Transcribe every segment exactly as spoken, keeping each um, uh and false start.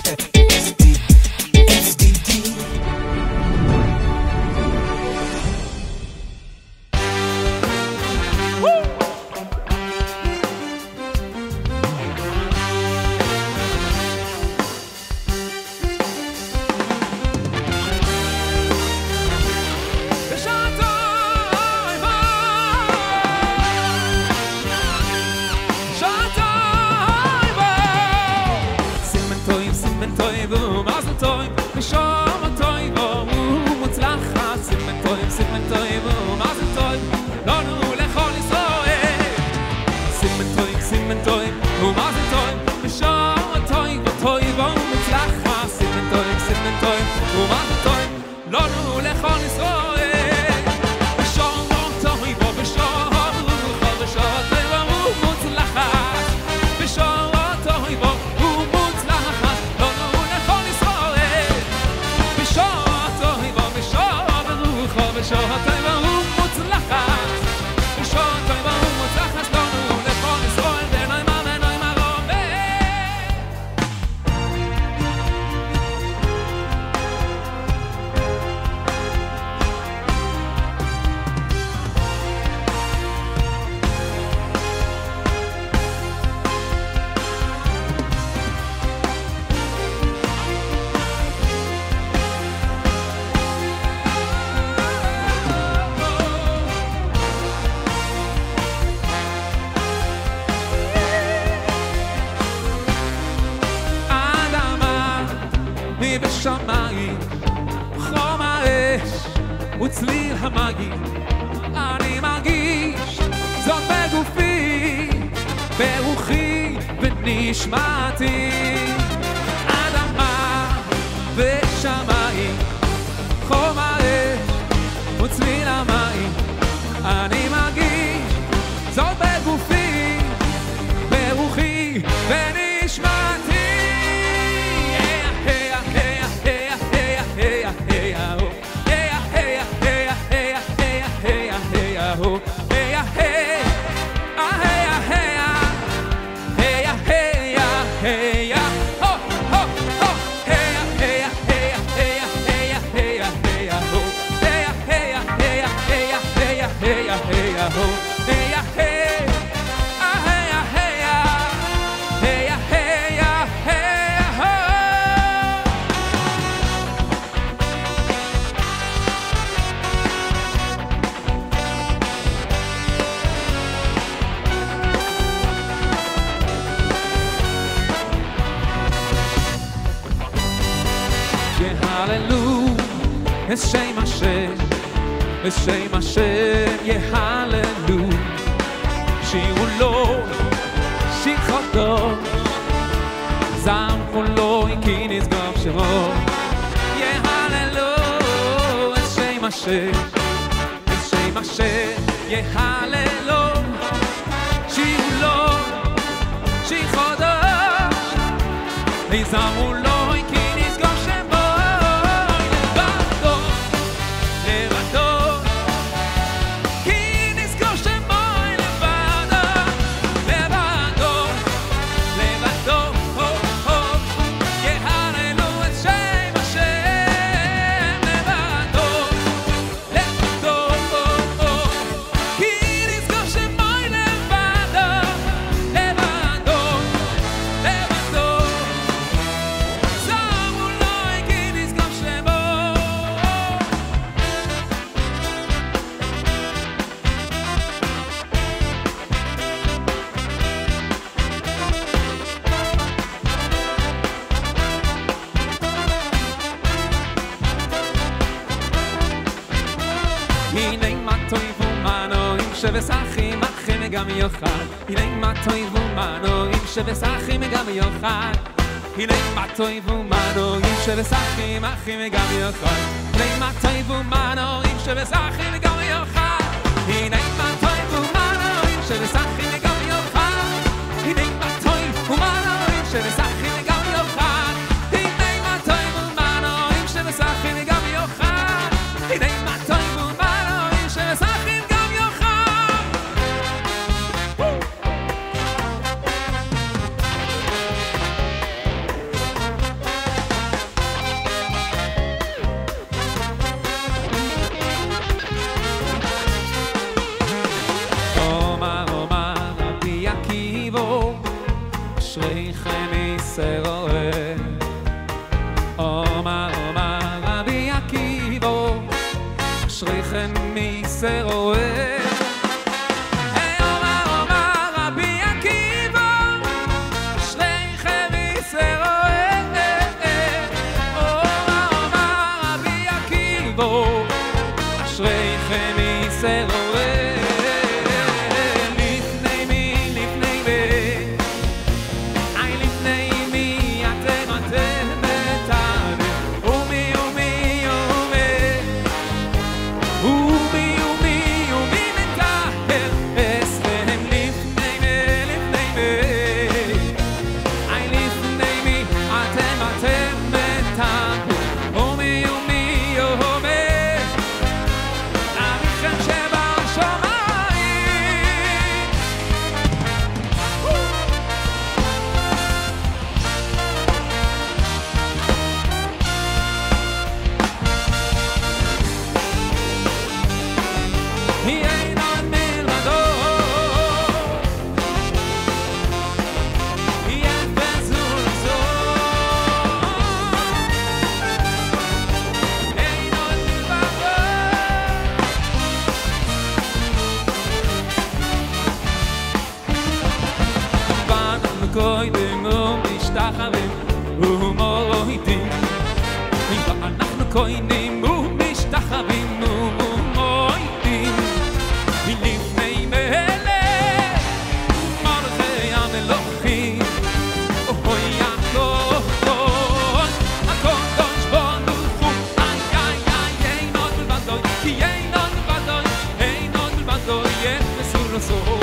בשמיים חום האש וצליל המים אני מרגיש זאת בגופי ברוחי ונשמתי אדמה ושמיים חום האש וצליל המים אני מרגיש זאת בגופי ברוחי ונשמתי Hashem Hashem, Hashem Hashem, Yehalelu, Shiru Lo, Shichoto, Zamchu Lo, Ki Nizgov Shemo, Yehalelu, Hashem Hashem, Hashem Hashem, Yehalelu, Shiru Lo, Shichoto, Zamchu Lo, שבסחים אחים גם יוחד הנה מה טוב ומנועים שבסחים גם יוחד הנה מה טוב ומנועים שבסחים אחים גם יוחד הנה מה טוב ומנועים שבסחים גם יוחד הנה מה טוב ומנועים שבסחים גם יוחד הנה מה טוב ומנועים שבסחים גם יוחד הנה מה טוב ומנועים שבסחים גם יוחד הנה מה טוב ומנועים שבסחים ישראל. אומר אומר רבי עקיבא, אשריכם מישראל. אומר אומר רבי עקיבא, אשריכם מישראל. אומר אומר רבי עקיבא, אשריכם מישראל. קוינים ומשתחווים ומורידים, ואנחנו קוינים ומשתחווים ומורידים לפני מלך מלכי המלוכים. אוי יעקב הקדוש ברוך הוא, איי איי איי, אין עוד מלבדו, כי אין עוד מלבדו, אין עוד מלבדו, יחפשו לו סוף.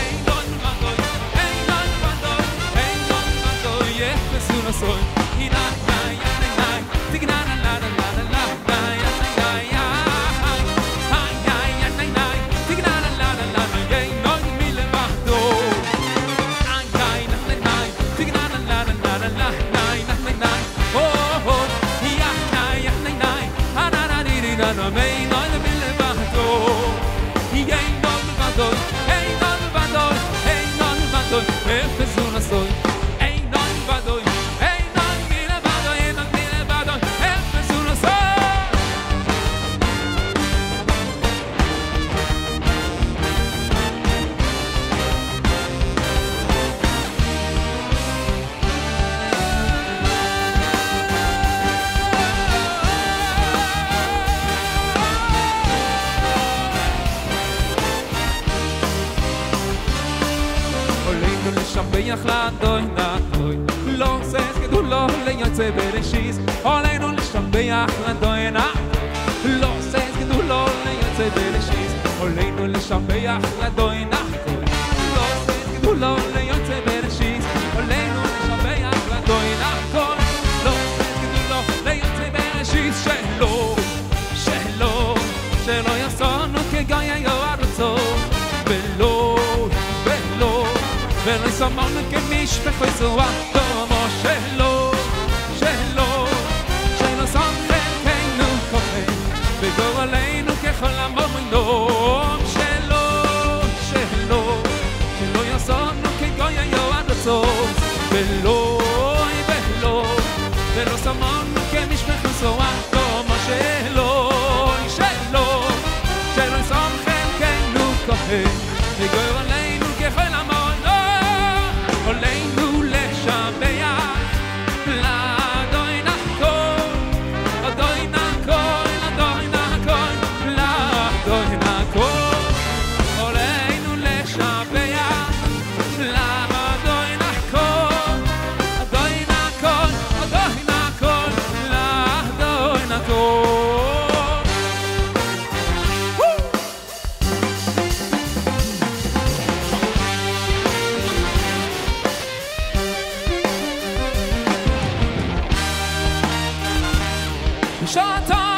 Soy y la la ya la tigna la la la la la la ya ya ya ay ay ya la tigna la la la la ya no mi le bado ay ay la la tigna la la la la la la ya la oh oh ya ya ya la ana na ni na no me no mi le bado y ay no me bado hey no me bado hey no me bado es una soy hey no me bado. לשבח לאדוני נאדוי, לא עושה גדולו ליוצא בראשית. עלינו לשבח לאדוני נאדוי, לא עושה גדולו ליוצא בראשית. עלינו לשבח לאדוני נאדוי, לא עושה גדולו ליוצא בראשית. עלינו לשבח לאדוני נאדוי, לא עושה גדולו ליוצא בראשית. שלו, שלו, שלא יעשונו כגוי ארצו, ולא, ולא ולא יסמרנו כמשפחו יצועה כמו שלו, שלו, שלא שם חלקנו כוחם וגורלנו ככל המוינום. שלו, שלו, שלא יעשונו כגוי ארצו, ולא, ולא, ולא סמרנו כמשפחו יצועה כמו שלו, שלו, שלא שם חלקנו כוחם וגורלנו ככל המוינום. עלינו לשבח לאדוני נקול, אדוני נקול, אדוני נקול, לאדוני נקול. עלינו לשבח לאדוני נקול, אדוני נקול, אדוני נקול, לאדוני נקול. Shut up!